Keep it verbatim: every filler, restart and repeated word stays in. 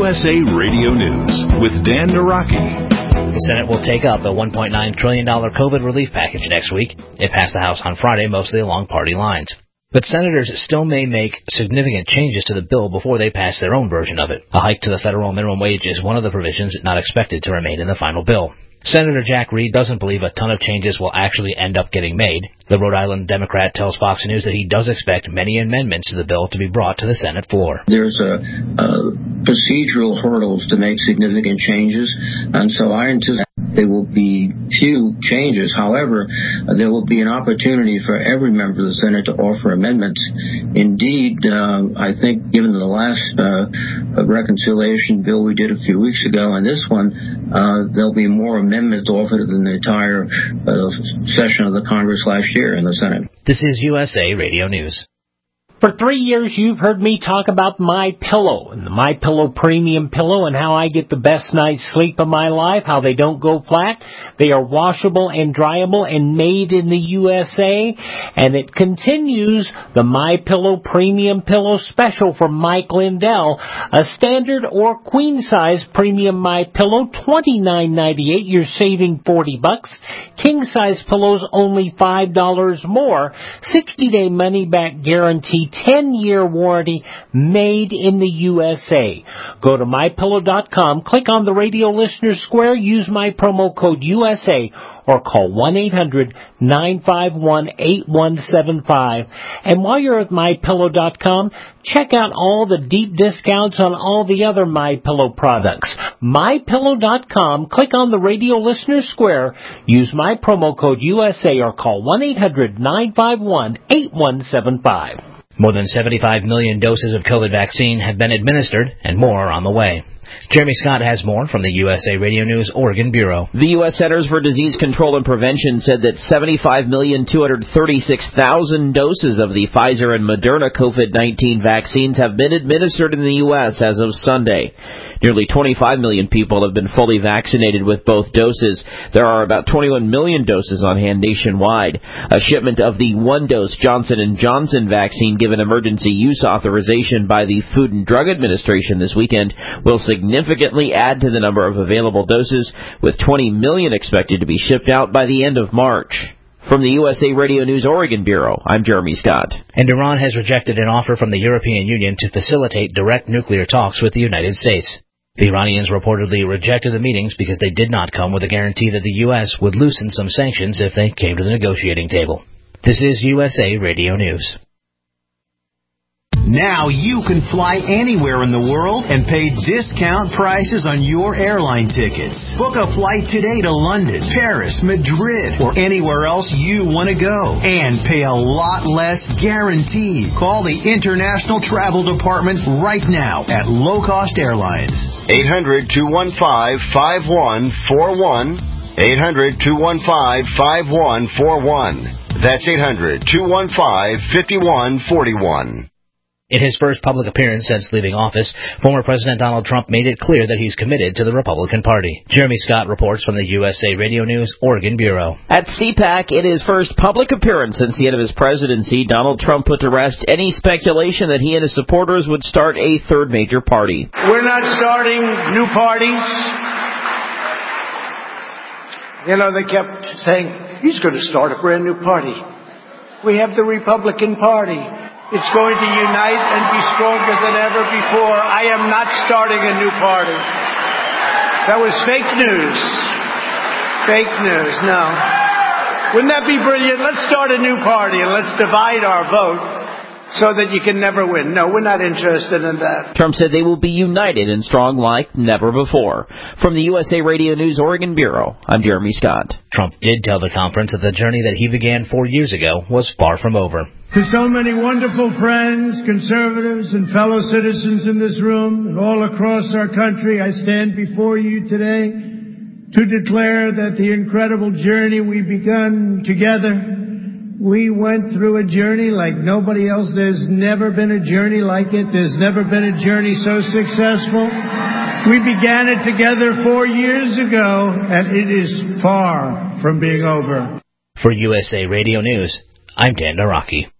S A Radio News with Dan Naraki. The Senate will take up the one point nine trillion dollars COVID relief package next week. It passed the House on Friday, mostly along party lines. But senators still may make significant changes to the bill before they pass their own version of it. A hike to the federal minimum wage is one of the provisions not expected to remain in the final bill. Senator Jack Reed doesn't believe a ton of changes will actually end up getting made. The Rhode Island Democrat tells Fox News that he does expect many amendments to the bill to be brought to the Senate floor. There's a, a procedural hurdles to make significant changes, and so I anticipate there will be few changes. However, there will be an opportunity for every member of the Senate to offer amendments. Indeed, uh, I think given the last uh, reconciliation bill we did a few weeks ago and this one, uh, there'll be more amendments offered than the entire uh, session of the Congress last year in the Senate. This is U S A Radio News. For three years, you've heard me talk about MyPillow and the MyPillow Premium Pillow and how I get the best night's sleep of my life, how they don't go flat. They are washable and dryable and made in the U S A. And it continues the MyPillow Premium Pillow Special from Mike Lindell. A standard or queen-size premium MyPillow, twenty-nine ninety-eight. You're saving forty bucks. King-size pillows, only five dollars more. sixty-day money-back guarantee. ten-year warranty, made in the U S A. Go to my pillow dot com, click on the radio listener square, use my promo code U S A, or call one eight hundred nine five one eight one seven five. And while you're at my pillow dot com, check out all the deep discounts on all the other MyPillow products. my pillow dot com, click on the radio listener square, use my promo code U S A, or call one eight hundred nine five one eight one seven five. More than seventy-five million doses of COVID vaccine have been administered, and more are on the way. Jeremy Scott has more from the U S A Radio News Oregon Bureau. The U S Centers for Disease Control and Prevention said that seventy-five million two hundred thirty-six thousand doses of the Pfizer and Moderna COVID nineteen vaccines have been administered in the U S as of Sunday. Nearly twenty-five million people have been fully vaccinated with both doses. There are about twenty-one million doses on hand nationwide. A shipment of the one-dose Johnson and Johnson vaccine given emergency use authorization by the Food and Drug Administration this weekend will significantly add to the number of available doses, with twenty million expected to be shipped out by the end of March. From the U S A Radio News Oregon Bureau, I'm Jeremy Scott. And Iran has rejected an offer from the European Union to facilitate direct nuclear talks with the United States. The Iranians reportedly rejected the meetings because they did not come with a guarantee that the U S would loosen some sanctions if they came to the negotiating table. This is U S A Radio News. Now you can fly anywhere in the world and pay discount prices on your airline tickets. Book a flight today to London, Paris, Madrid, or anywhere else you want to go. And pay a lot less guaranteed. Call the International Travel Department right now at Low Cost Airlines. eight hundred two one five five one four one. eight hundred two one five five one four one. That's eight hundred two one five five one four one. In his first public appearance since leaving office, former President Donald Trump made it clear that he's committed to the Republican Party. Jeremy Scott reports from the U S A Radio News Oregon Bureau. At C PAC, in his first public appearance since the end of his presidency, Donald Trump put to rest any speculation that he and his supporters would start a third major party. We're not starting new parties. You know, they kept saying, he's going to start a brand new party. We have the Republican Party. It's going to unite and be stronger than ever before. I am not starting a new party. That was fake news. Fake news, no. Wouldn't that be brilliant? Let's start a new party and let's divide our vote so that you can never win. No, we're not interested in that. Trump said they will be united and strong like never before. From the U S A Radio News Oregon Bureau, I'm Jeremy Scott. Trump did tell the conference that the journey that he began four years ago was far from over. To so many wonderful friends, conservatives, and fellow citizens in this room and all across our country, I stand before you today to declare that the incredible journey we've begun together, we went through a journey like nobody else. There's never been a journey like it. There's never been a journey so successful. We began it together four years ago, and it is far from being over. For U S A Radio News, I'm Dan Naraki.